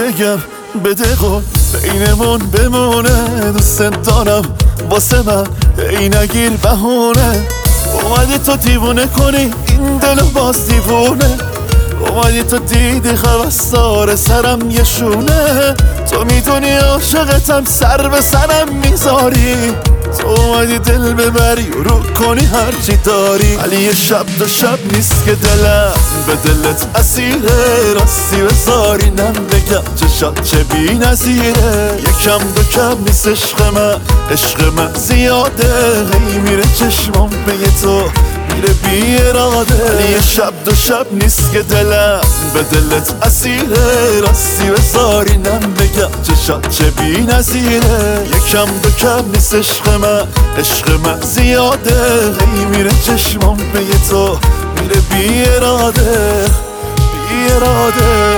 بگم بده قول بینمون بمونه، دوست دارم واسه من ای نگیر بهونه. اومدی تو دیوونه کنی این دلو باز دیوونه، اومدی تو دیدی خواستار سرم یه شونه. تو میدونی عاشقتم سر به سرم میذاری، تو اومدی دل ببری و رو کنی هرچی داری. ولی یه شب دو شب نیست که دلم به دلت اسیره، راستی بذاری نم بگم چشات چه بی نظیره. یکم دو کم نیست عشق من زیاده، هی میره چشمام به تو میره بی اراده. ولی یه شب دو شب نیست که دلم به دلت اسیره، راستی بذاری نم بگم چشات چه بی نظیره. یکم دو کم نیست عشق من زیاده، هی میره چشمام به تو میره بی اراده بی اراده.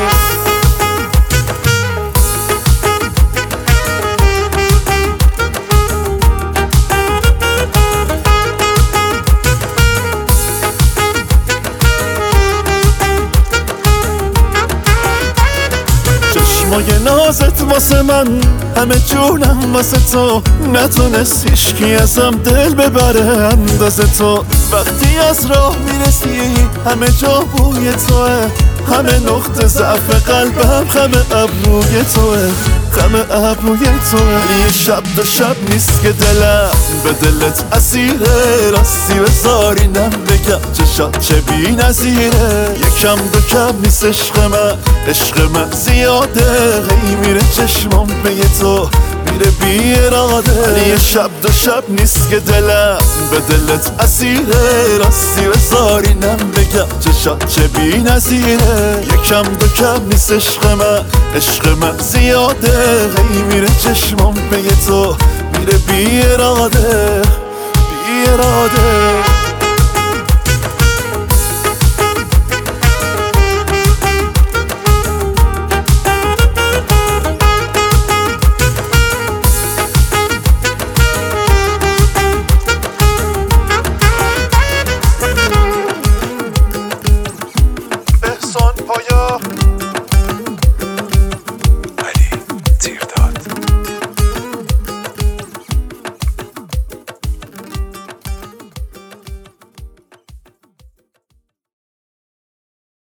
چشمای نازت واسه من همه جونم واسه تو، نتونست هیچکی ازم دل ببره اندازه تو. وقتی از راه میرسی همه جا بوی توه، همه نقطه ضعف قلبم همه ابروی توه، همه ابروی توه. ولی یه شب دو شب نیست که دلم به دلت اسیره، راستی بذاری نم بگم چشات چه بی نظیره. یکم دو کم نیست عشق من زیاده، هی میره چشمام به تو میره بی اراده. ولی یه شب دو شب نیست که دلم به دلت اسیره، راستی بذاری نم بگم چشات چه بی نظیره. یکم دو کم نیست عشق من زیاده، هی میره چشمام به تو میره بی اراده بی اراده.